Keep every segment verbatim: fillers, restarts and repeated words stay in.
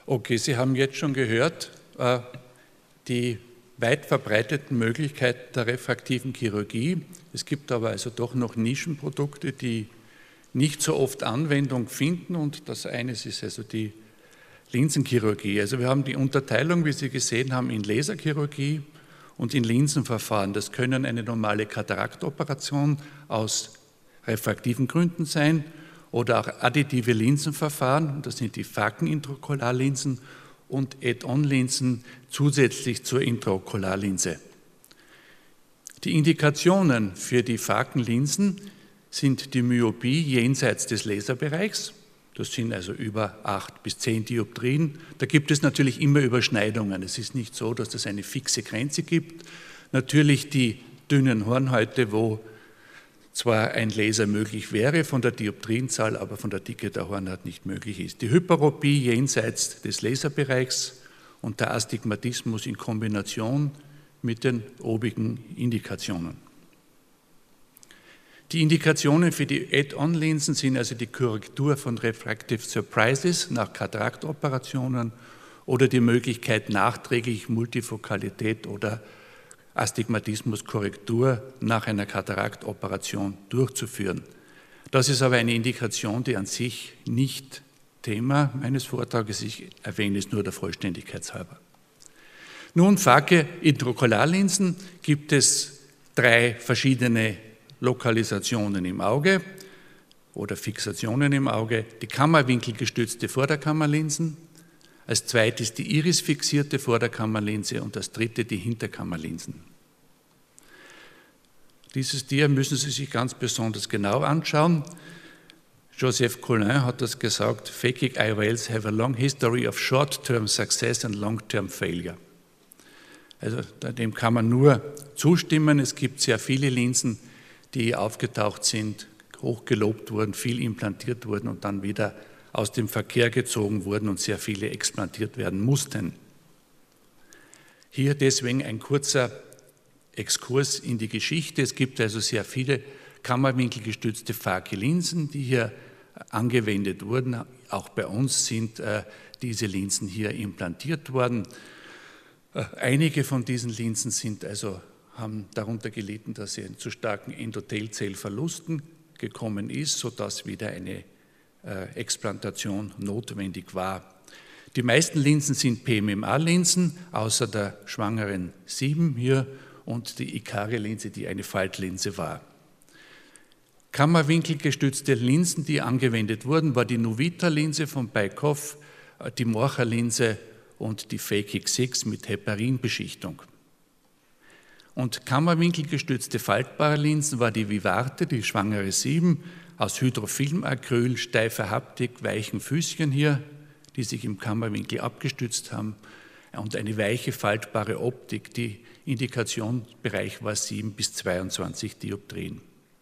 Okay, Sie haben jetzt schon gehört, äh, die weit verbreiteten Möglichkeiten der refraktiven Chirurgie. Es gibt aber also doch noch Nischenprodukte, die nicht so oft Anwendung finden, und das eines ist also die Linsenchirurgie. Also wir haben die Unterteilung, wie Sie gesehen haben, in Laserchirurgie und in Linsenverfahren. Das können eine normale Kataraktoperation aus refraktiven Gründen sein oder auch additive Linsenverfahren, das sind die Phaken-Intraokularlinsen und Add-on-Linsen zusätzlich zur Intraokularlinse. Die Indikationen für die Phaken-Linsen sind die Myopie jenseits des Laserbereichs. Das sind also über acht bis zehn Dioptrien. Da gibt es natürlich immer Überschneidungen. Es ist nicht so, dass es eine fixe Grenze gibt. Natürlich die dünnen Hornhäute, wo zwar ein Laser möglich wäre von der Dioptrienzahl, aber von der Dicke der Hornhaut nicht möglich ist. Die Hyperopie jenseits des Laserbereichs und der Astigmatismus in Kombination mit den obigen Indikationen. Die Indikationen für die Add-on-Linsen sind also die Korrektur von Refractive Surprises nach Kataraktoperationen oder die Möglichkeit nachträglich Multifokalität oder Astigmatismuskorrektur nach einer Kataraktoperation durchzuführen. Das ist aber eine Indikation, die an sich nicht Thema meines Vortrages ist. Ich erwähne es nur der Vollständigkeit halber. Nun, Phaken-Intraokularlinsen gibt es drei verschiedene Lokalisationen im Auge oder Fixationen im Auge. Die kammerwinkelgestützte Vorderkammerlinsen, als zweites die irisfixierte Vorderkammerlinse und als dritte die Hinterkammerlinsen. Dieses Dia müssen Sie sich ganz besonders genau anschauen. Joseph Collin hat das gesagt, phakic I O Ls have a long history of short-term success and long-term failure. Also dem kann man nur zustimmen. Es gibt sehr viele Linsen, die aufgetaucht sind, hochgelobt wurden, viel implantiert wurden und dann wieder aus dem Verkehr gezogen wurden und sehr viele explantiert werden mussten. Hier deswegen ein kurzer Exkurs in die Geschichte. Es gibt also sehr viele kammerwinkelgestützte Phake-Linsen, die hier angewendet wurden. Auch bei uns sind äh, diese Linsen hier implantiert worden. Äh, einige von diesen Linsen sind also, haben darunter gelitten, dass sie zu starken Endothelzellverlusten gekommen ist, sodass wieder eine Explantation notwendig war. Die meisten Linsen sind P M M A-Linsen, außer der schwangeren sieben hier und die Ikari-Linse, die eine Faltlinse war. Kammerwinkelgestützte Linsen, die angewendet wurden, war die Novita-Linse von Beikoff, die Morcha-Linse und die Phakic sechs mit Heparinbeschichtung. Und kammerwinkelgestützte faltbare Linsen war die Vivarte, die schwangere sieben, aus Hydrofilmacryl, steifer Haptik, weichen Füßchen hier, die sich im Kammerwinkel abgestützt haben, und eine weiche, faltbare Optik. Die Indikationsbereich war sieben bis zweiundzwanzig Dioptrien.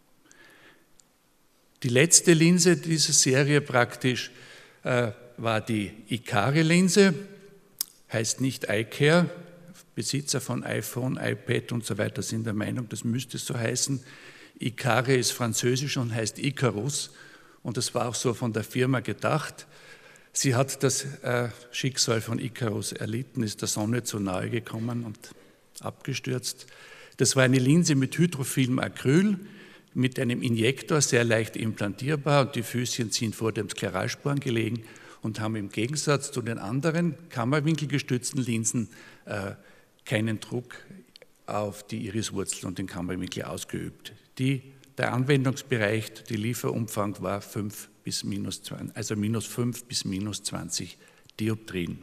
Die letzte Linse dieser Serie praktisch äh, war die Ikari-Linse, heißt nicht iCare. Besitzer von iPhone, iPad und so weiter sind der Meinung, das müsste so heißen. Ikari ist französisch und heißt Icarus, und das war auch so von der Firma gedacht. Sie hat das äh, Schicksal von Icarus erlitten, ist der Sonne zu nahe gekommen und abgestürzt. Das war eine Linse mit Hydrofilmacryl, mit einem Injektor, sehr leicht implantierbar, und die Füßchen sind vor dem Skleralsporn gelegen und haben im Gegensatz zu den anderen kammerwinkelgestützten Linsen äh, keinen Druck auf die Iriswurzel und den Kammerwinkel ausgeübt. Die, der Anwendungsbereich, der Lieferumfang war fünf bis minus zwanzig, also minus fünf bis minus zwanzig Dioptrien.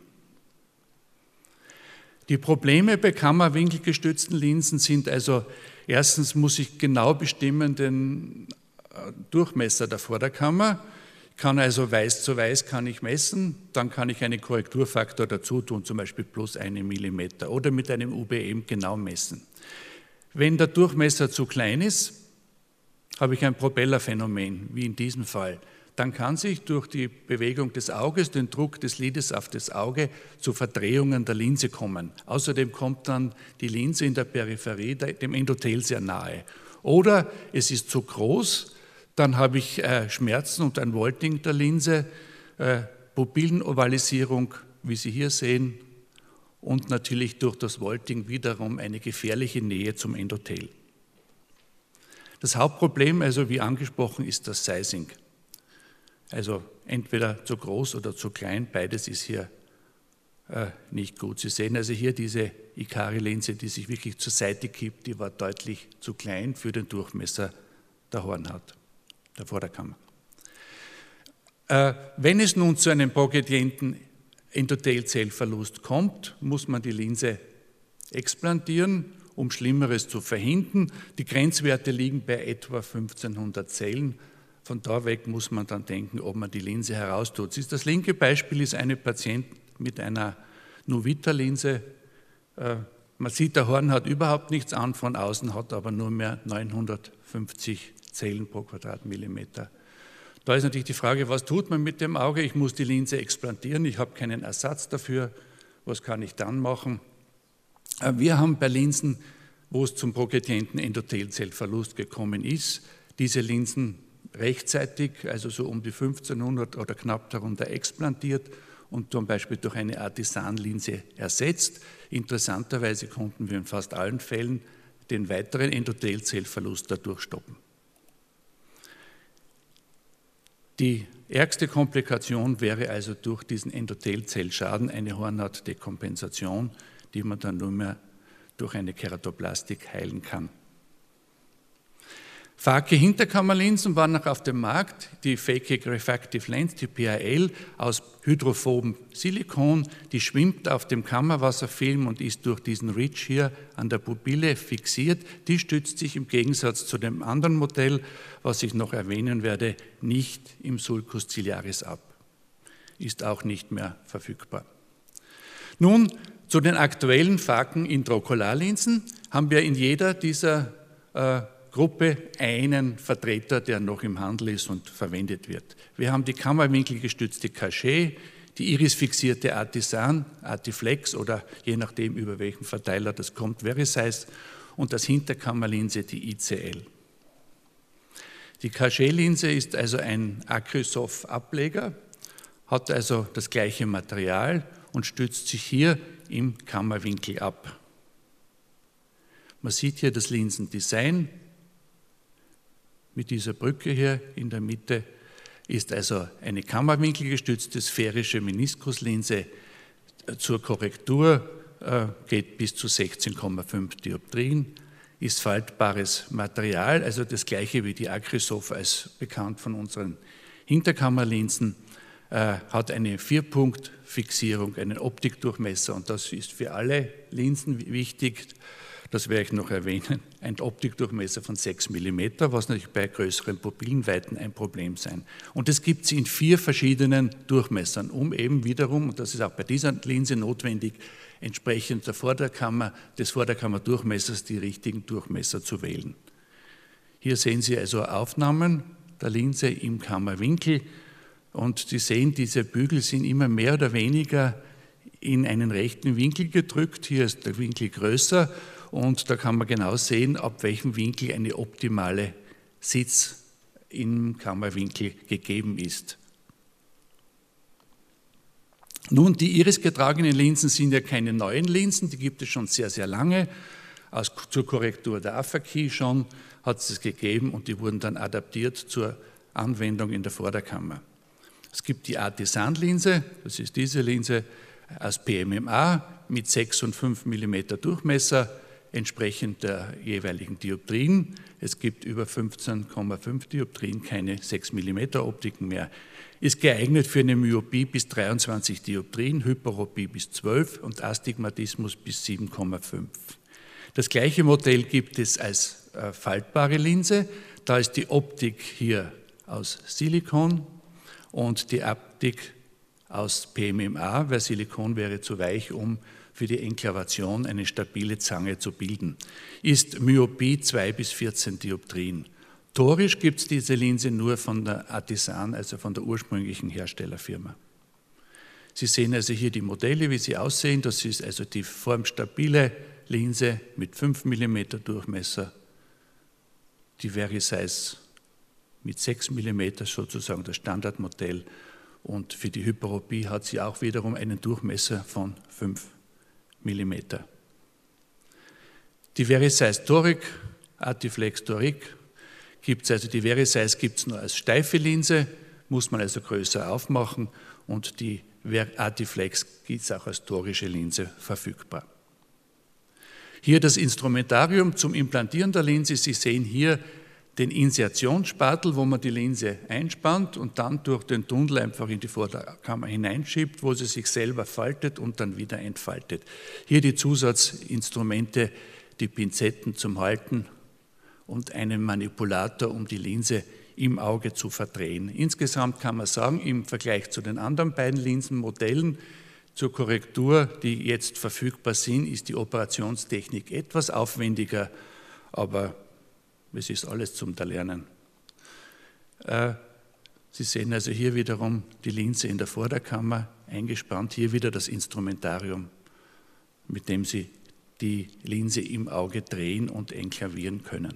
Die Probleme bei kammerwinkelgestützten Linsen sind also, erstens muss ich genau bestimmen den Durchmesser der Vorderkammer. Ich kann also weiß zu weiß kann ich messen, dann kann ich einen Korrekturfaktor dazu tun, zum Beispiel plus einen Millimeter, oder mit einem U B M genau messen. Wenn der Durchmesser zu klein ist, habe ich ein Propellerphänomen, wie in diesem Fall. Dann kann sich durch die Bewegung des Auges, den Druck des Lides auf das Auge, zu Verdrehungen der Linse kommen. Außerdem kommt dann die Linse in der Peripherie dem Endothel sehr nahe. Oder es ist zu groß, dann habe ich äh, Schmerzen und ein Vaulting der Linse, äh, Pupillenovalisierung wie Sie hier sehen, und natürlich durch das Vaulting wiederum eine gefährliche Nähe zum Endothel. Das Hauptproblem, also wie angesprochen, ist das Sizing. Also entweder zu groß oder zu klein, beides ist hier äh, nicht gut. Sie sehen also hier diese Ikari-Linse, die sich wirklich zur Seite kippt, die war deutlich zu klein für den Durchmesser der Hornhaut, der Vorderkammer. Äh, wenn es nun zu einem progredienten Endothelzellverlust kommt, muss man die Linse explantieren, um Schlimmeres zu verhindern. Die Grenzwerte liegen bei etwa fünfzehnhundert Zellen. Von da weg muss man dann denken, ob man die Linse heraustut. Das linke Beispiel ist eine Patientin mit einer Nuvita-Linse. Man sieht, der Horn hat überhaupt nichts an von außen, hat aber nur mehr neunhundertfünfzig Zellen pro Quadratmillimeter. Da ist natürlich die Frage, was tut man mit dem Auge? Ich muss die Linse explantieren, ich habe keinen Ersatz dafür. Was kann ich dann machen? Wir haben bei Linsen, wo es zum progredienten Endothelzellverlust gekommen ist, diese Linsen rechtzeitig, also so um die fünfzehnhundert oder knapp darunter explantiert und zum Beispiel durch eine Artisan-Linse ersetzt. Interessanterweise konnten wir in fast allen Fällen den weiteren Endothelzellverlust dadurch stoppen. Die ärgste Komplikation wäre also durch diesen Endothelzellschaden eine Hornhautdekompensation, die man dann nur mehr durch eine Keratoplastik heilen kann. Phakic-Hinterkammerlinsen waren noch auf dem Markt, die Phakic Refractive Lens, die P H L, aus hydrophobem Silikon, die schwimmt auf dem Kammerwasserfilm und ist durch diesen Ridge hier an der Pupille fixiert. Die stützt sich im Gegensatz zu dem anderen Modell, was ich noch erwähnen werde, nicht im Sulcus ciliaris ab. Ist auch nicht mehr verfügbar. Nun zu den aktuellen Phaken-Intraokularlinsen haben wir in jeder dieser äh, Gruppe einen Vertreter, der noch im Handel ist und verwendet wird. Wir haben die kammerwinkelgestützte Cachet, die irisfixierte Artisan, Artiflex oder je nachdem über welchen Verteiler das kommt, Verisize und das Hinterkammerlinse, die I C L. Die Cachet-Linse ist also ein Acrysoph-Ableger, hat also das gleiche Material und stützt sich hier im Kammerwinkel ab. Man sieht hier das Linsendesign. Mit dieser Brücke hier in der Mitte ist also eine kammerwinkelgestützte sphärische Meniskuslinse zur Korrektur, äh, geht bis zu sechzehn Komma fünf Dioptrien, ist faltbares Material, also das gleiche wie die Acrysoph als bekannt von unseren Hinterkammerlinsen, äh, hat eine Vier-Punkt-Fixierung, einen Optikdurchmesser und das ist für alle Linsen wichtig. Das werde ich noch erwähnen, ein Optikdurchmesser von sechs Millimeter, was natürlich bei größeren Pupillenweiten ein Problem sein. Und das gibt es in vier verschiedenen Durchmessern, um eben wiederum, und das ist auch bei dieser Linse notwendig, entsprechend der Vorderkammer, des Vorderkammerdurchmessers die richtigen Durchmesser zu wählen. Hier sehen Sie also Aufnahmen der Linse im Kammerwinkel und Sie sehen, diese Bügel sind immer mehr oder weniger in einen rechten Winkel gedrückt. Hier ist der Winkel größer. Und da kann man genau sehen, ab welchem Winkel eine optimale Sitz im Kammerwinkel gegeben ist. Nun, die irisgetragenen Linsen sind ja keine neuen Linsen, die gibt es schon sehr, sehr lange. Aus, zur Korrektur der Aphakie schon hat es es gegeben und die wurden dann adaptiert zur Anwendung in der Vorderkammer. Es gibt die Artisan-Linse, das ist diese Linse aus P M M A mit sechs und fünf Millimeter Durchmesser, entsprechend der jeweiligen Dioptrien. Es gibt über fünfzehn Komma fünf Dioptrien, keine sechs Millimeter Optiken mehr. Ist geeignet für eine Myopie bis dreiundzwanzig Dioptrien, Hyperopie bis zwölf und Astigmatismus bis sieben Komma fünf. Das gleiche Modell gibt es als äh, faltbare Linse. Da ist die Optik hier aus Silikon und die Optik aus P M M A, weil Silikon wäre zu weich, um für die Enklavation eine stabile Zange zu bilden. Ist Myopie zwei bis vierzehn Dioptrien. Torisch gibt es diese Linse nur von der Artisan, also von der ursprünglichen Herstellerfirma. Sie sehen also hier die Modelle, wie sie aussehen. Das ist also die formstabile Linse mit fünf Millimeter Durchmesser, die Verisize mit sechs Millimeter, sozusagen das Standardmodell, und für die Hyperopie hat sie auch wiederum einen Durchmesser von fünf Millimeter. Die Verisize Toric, Artiflex Toric, gibt es also die Verisize gibt es nur als steife Linse, muss man also größer aufmachen, und die Artiflex gibt es auch als torische Linse verfügbar. Hier das Instrumentarium zum Implantieren der Linse. Sie sehen hier den Insertionsspatel, wo man die Linse einspannt und dann durch den Tunnel einfach in die Vorderkammer hineinschiebt, wo sie sich selber faltet und dann wieder entfaltet. Hier die Zusatzinstrumente, die Pinzetten zum Halten und einen Manipulator, um die Linse im Auge zu verdrehen. Insgesamt kann man sagen, im Vergleich zu den anderen beiden Linsenmodellen zur Korrektur, die jetzt verfügbar sind, ist die Operationstechnik etwas aufwendiger, aber es ist alles zum Erlernen. Sie sehen also hier wiederum die Linse in der Vorderkammer eingespannt, hier wieder das Instrumentarium, mit dem Sie die Linse im Auge drehen und enklavieren können.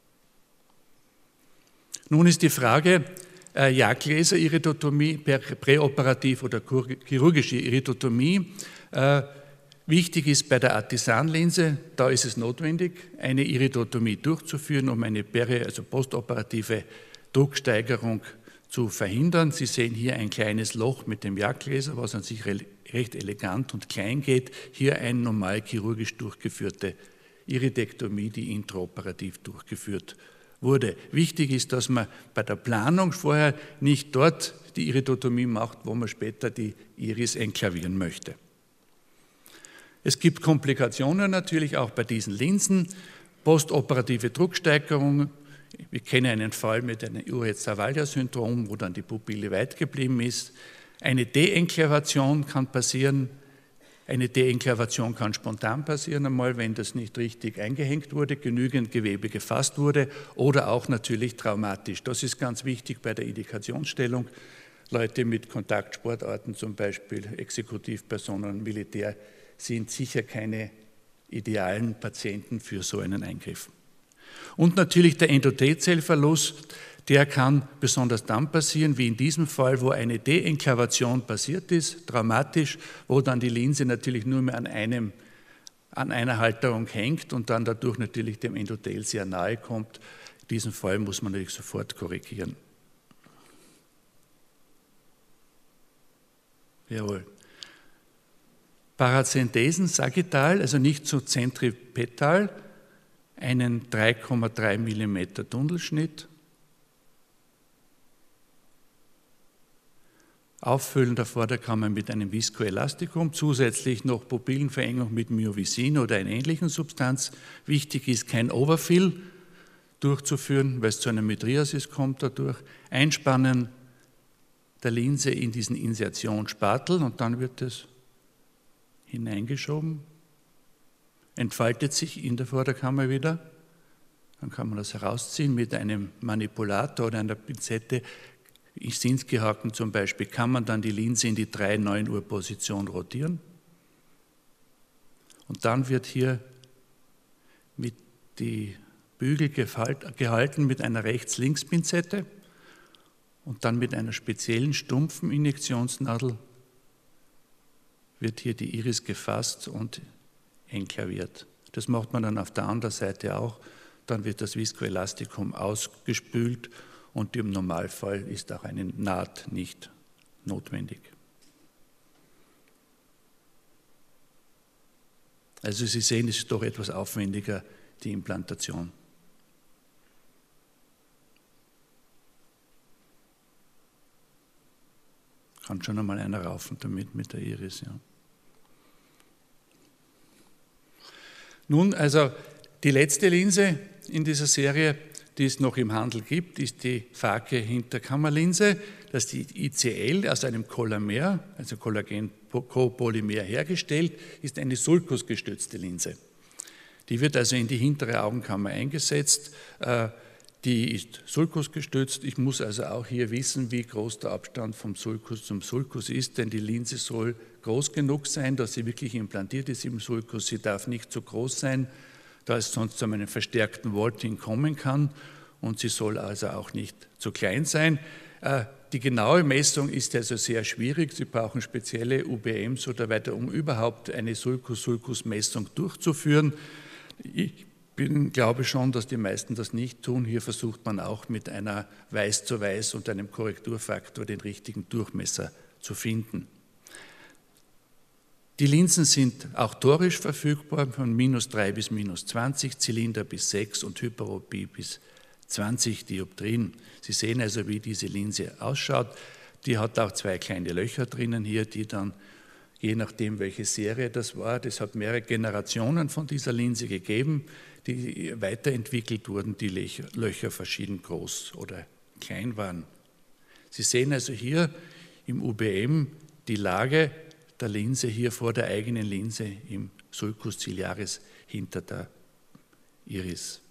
Nun ist die Frage, äh, Jagdlaser-Iridotomie, präoperativ oder chirurgische Iridotomie. Äh, wichtig ist bei der Artisanlinse, da ist es notwendig, eine Iridotomie durchzuführen, um eine peri-, also postoperative Drucksteigerung zu verhindern. Sie sehen hier ein kleines Loch mit dem Jagdlaser, was an sich recht elegant und klein geht. Hier eine normal chirurgisch durchgeführte Iridektomie, die intraoperativ durchgeführt wurde. Wichtig ist, dass man bei der Planung vorher nicht dort die Iridotomie macht, wo man später die Iris enklavieren möchte. Es gibt Komplikationen natürlich auch bei diesen Linsen. Postoperative Drucksteigerung. Wir kennen einen Fall mit einem Uretz-Savalia-Syndrom, wo dann die Pupille weit geblieben ist. Eine Deenklavation kann passieren. Eine Deenklavation kann spontan passieren, einmal, wenn das nicht richtig eingehängt wurde, genügend Gewebe gefasst wurde, oder auch natürlich traumatisch. Das ist ganz wichtig bei der Indikationsstellung. Leute mit Kontaktsportarten, zum Beispiel Exekutivpersonen, Militär, sind sicher keine idealen Patienten für so einen Eingriff. Und natürlich der Endothelialzellverlust, der kann besonders dann passieren, wie in diesem Fall, wo eine Deenklavation passiert ist, traumatisch, wo dann die Linse natürlich nur mehr an, einem, an einer Halterung hängt und dann dadurch natürlich dem Endothel sehr nahe kommt. In diesem Fall muss man natürlich sofort korrigieren. Jawohl. Parazenthesen sagittal, also nicht so zentripetal, einen drei Komma drei Millimeter Tunnelschnitt, Auffüllen der Vorderkammer mit einem Viscoelastikum, zusätzlich noch Pupillenverengung mit Myovisin oder einer ähnlichen Substanz. Wichtig ist, kein Overfill durchzuführen, weil es zu einer Mydriasis kommt dadurch. Einspannen der Linse in diesen Insertionsspatel und dann wird es hineingeschoben, entfaltet sich in der Vorderkammer wieder. Dann kann man das herausziehen mit einem Manipulator oder einer Pinzette. Sinski-Haken zum Beispiel, kann man dann die Linse in die drei neun Uhr Position rotieren. Und dann wird hier mit die Bügel gehalten mit einer Rechts-Links-Pinzette und dann mit einer speziellen stumpfen Injektionsnadel wird hier die Iris gefasst und enklaviert. Das macht man dann auf der anderen Seite auch. Dann wird das Viscoelastikum ausgespült und im Normalfall ist auch eine Naht nicht notwendig. Also Sie sehen, es ist doch etwas aufwendiger, die Implantation. Kann schon einmal einer raufen damit mit der Iris. Ja. Nun, also die letzte Linse in dieser Serie, die es noch im Handel gibt, ist die Phake-Hinterkammerlinse. Das ist die I C L aus einem Collamer, also Kollagen-Copolymer hergestellt, ist eine sulcusgestützte Linse. Die wird also in die hintere Augenkammer eingesetzt. Die ist sulcusgestützt. Ich muss also auch hier wissen, wie groß der Abstand vom Sulcus zum Sulcus ist, denn die Linse soll groß genug sein, dass sie wirklich implantiert ist im Sulcus. Sie darf nicht zu groß sein, da es sonst zu einem verstärkten Vaulting kommen kann, und sie soll also auch nicht zu klein sein. Die genaue Messung ist also sehr schwierig. Sie brauchen spezielle U B Ms oder weiter, um überhaupt eine Sulcus-Sulcus-Messung durchzuführen. Ich bin, glaube schon, dass die meisten das nicht tun. Hier versucht man auch mit einer Weiß zu Weiß und einem Korrekturfaktor den richtigen Durchmesser zu finden. Die Linsen sind auch torisch verfügbar, von minus drei bis minus zwanzig, Zylinder bis sechs und Hyperopie bis zwanzig Dioptrien. Sie sehen also, wie diese Linse ausschaut. Die hat auch zwei kleine Löcher drinnen hier, die dann, je nachdem welche Serie das war, das hat mehrere Generationen von dieser Linse gegeben, die weiterentwickelt wurden, die Löcher verschieden groß oder klein waren. Sie sehen also hier im U B M die Lage der Linse hier vor der eigenen Linse im Sulcus ciliaris hinter der Iris.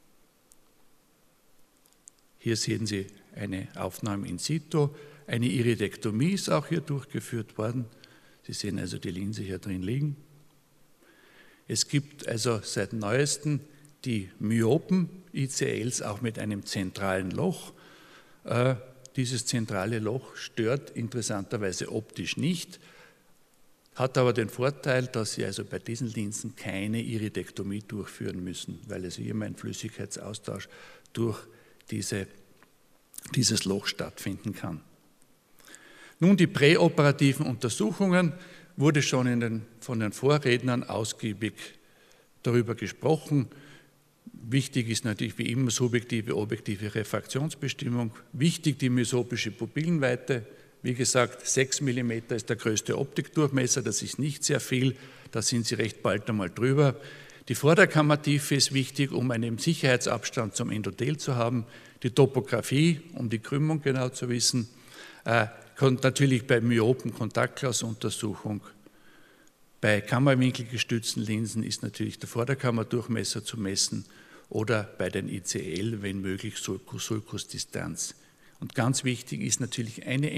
Hier sehen Sie eine Aufnahme in situ. Eine Iridektomie ist auch hier durchgeführt worden. Sie sehen also die Linse hier drin liegen. Es gibt also seit neuestem die Myopen-I C Ls auch mit einem zentralen Loch. Äh, dieses zentrale Loch stört interessanterweise optisch nicht, hat aber den Vorteil, dass Sie also bei diesen Linsen keine Iridektomie durchführen müssen, weil also hier ein Flüssigkeitsaustausch durch diese, dieses Loch stattfinden kann. Nun, die präoperativen Untersuchungen wurde schon in den, von den Vorrednern ausgiebig darüber gesprochen. Wichtig ist natürlich wie immer subjektive, objektive Refraktionsbestimmung. Wichtig die mesopische Pupillenweite. Wie gesagt, sechs Millimeter ist der größte Optikdurchmesser, das ist nicht sehr viel, da sind Sie recht bald einmal drüber. Die Vorderkammertiefe ist wichtig, um einen Sicherheitsabstand zum Endothel zu haben. Die Topographie, um die Krümmung genau zu wissen. Äh, natürlich bei Myopen Kontaktglasuntersuchung. Bei kammerwinkelgestützten Linsen ist natürlich der Vorderkammerdurchmesser zu messen oder bei den I C L, wenn möglich, Sulcus-Sulcus-Distanz. Und ganz wichtig ist natürlich eine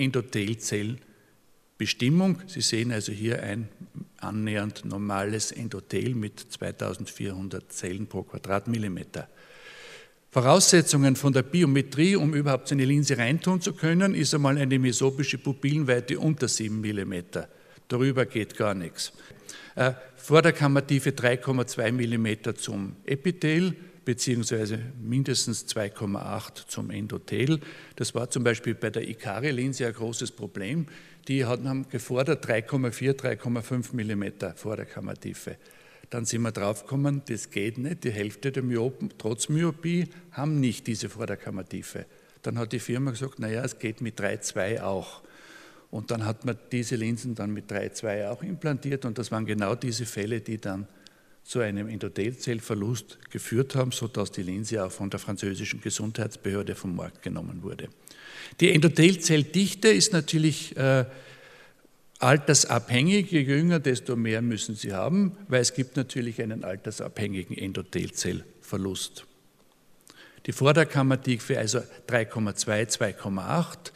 Endothelzellbestimmung. Sie sehen also hier ein annähernd normales Endothel mit zweitausendvierhundert Zellen pro Quadratmillimeter. Voraussetzungen von der Biometrie, um überhaupt so eine Linse reintun zu können, ist einmal eine mesopische Pupillenweite unter sieben Millimeter. Darüber geht gar nichts. Äh, Vorderkammertiefe drei Komma zwei Millimeter zum Epithel, beziehungsweise mindestens zwei Komma acht zum Endothel. Das war zum Beispiel bei der Icari-Linse ein großes Problem. Die haben gefordert drei Komma vier, drei Komma fünf Millimeter Vorderkammertiefe. Dann sind wir draufgekommen, das geht nicht. Die Hälfte der Myopen, trotz Myopie, haben nicht diese Vorderkammertiefe. Dann hat die Firma gesagt, naja, es geht mit drei Komma zwei auch. Und dann hat man diese Linsen dann mit drei Komma zwei auch implantiert und das waren genau diese Fälle, die dann zu einem Endothelzellverlust geführt haben, sodass die Linse auch von der französischen Gesundheitsbehörde vom Markt genommen wurde. Die Endothelzelldichte ist natürlich äh, altersabhängig. Je jünger, desto mehr müssen Sie haben, weil es gibt natürlich einen altersabhängigen Endothelzellverlust. Die Vorderkammertiefe also drei Komma zwei, zwei Komma acht.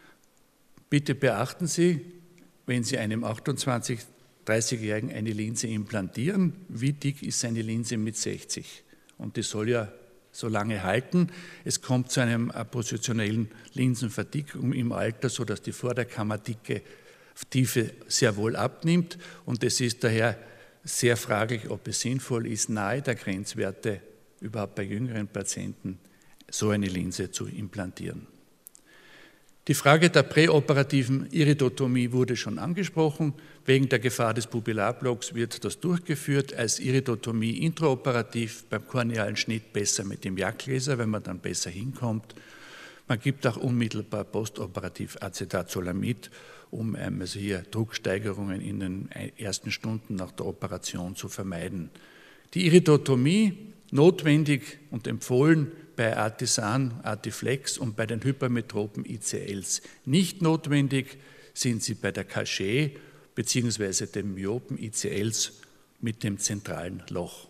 Bitte beachten Sie, wenn Sie einem achtundzwanzig-, dreißigjährigen eine Linse implantieren, wie dick ist seine Linse mit sechzig? Und die soll ja so lange halten. Es kommt zu einem positionellen Linsenverdickung im Alter, sodass die Vorderkammerdicke Tiefe sehr wohl abnimmt und es ist daher sehr fraglich, ob es sinnvoll ist, nahe der Grenzwerte überhaupt bei jüngeren Patienten so eine Linse zu implantieren. Die Frage der präoperativen Iridotomie wurde schon angesprochen. Wegen der Gefahr des Pupillarblocks wird das durchgeführt als Iridotomie intraoperativ, beim kornealen Schnitt besser mit dem Jagdlaser, wenn man dann besser hinkommt. Man gibt auch unmittelbar postoperativ Acetazolamid, um also hier Drucksteigerungen in den ersten Stunden nach der Operation zu vermeiden. Die Iridotomie, notwendig und empfohlen bei Artisan, Artiflex und bei den hypermetropen I C Ls. Nicht notwendig sind sie bei der Cachet bzw. den Myopen I C Ls mit dem zentralen Loch.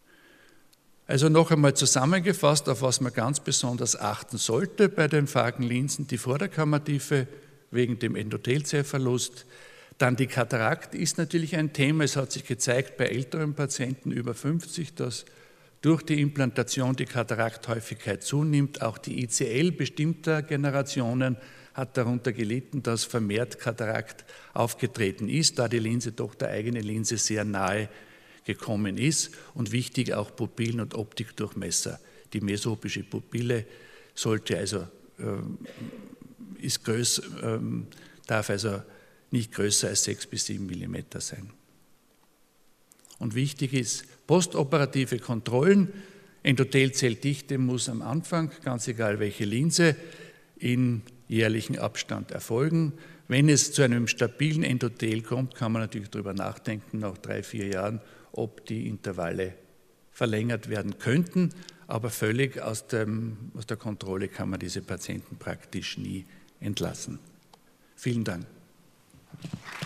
Also noch einmal zusammengefasst, auf was man ganz besonders achten sollte bei den phagen Linsen: die Vorderkammertiefe wegen dem Endothelzellverlust. Dann die Katarakt ist natürlich ein Thema. Es hat sich gezeigt bei älteren Patienten über fünfzig, dass durch die Implantation die Katarakthäufigkeit zunimmt. Auch die I C L bestimmter Generationen hat darunter gelitten, dass vermehrt Katarakt aufgetreten ist, da die Linse doch der eigenen Linse sehr nahe gekommen ist. Und wichtig auch Pupillen- und Optikdurchmesser. Die mesopische Pupille sollte also, äh, ist größ, äh, darf also nicht größer als sechs bis sieben Millimeter sein. Und wichtig ist postoperative Kontrollen. Endothelzelldichte muss am Anfang, ganz egal welche Linse, in jährlichen Abstand erfolgen. Wenn es zu einem stabilen Endothel kommt, kann man natürlich darüber nachdenken, nach drei, vier Jahren, ob die Intervalle verlängert werden könnten. Aber völlig aus, dem, aus der Kontrolle kann man diese Patienten praktisch nie entlassen. Vielen Dank.